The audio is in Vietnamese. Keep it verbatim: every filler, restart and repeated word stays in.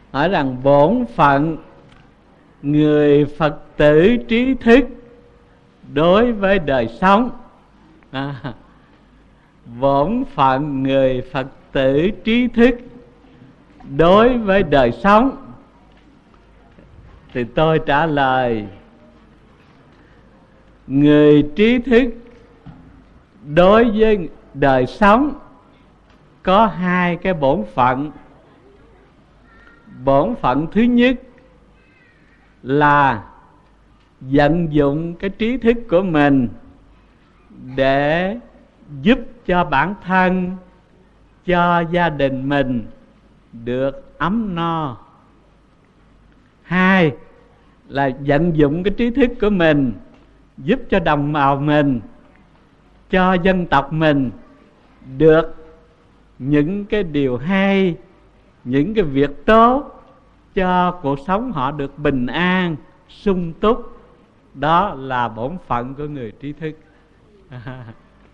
hỏi rằng bổn phận người Phật tử trí thức đối với đời sống. à, Bổn phận người Phật tử trí thức đối với đời sống. Thì tôi trả lời, người trí thức đối với đời sống có hai cái bổn phận. Bổn phận thứ nhất là vận dụng cái trí thức của mình để giúp cho bản thân, cho gia đình mình được ấm no. Hai là vận dụng cái trí thức của mình giúp cho đồng bào mình, cho dân tộc mình được những cái điều hay, những cái việc tốt, cho cuộc sống họ được bình an, sung túc. Đó là bổn phận của người trí thức.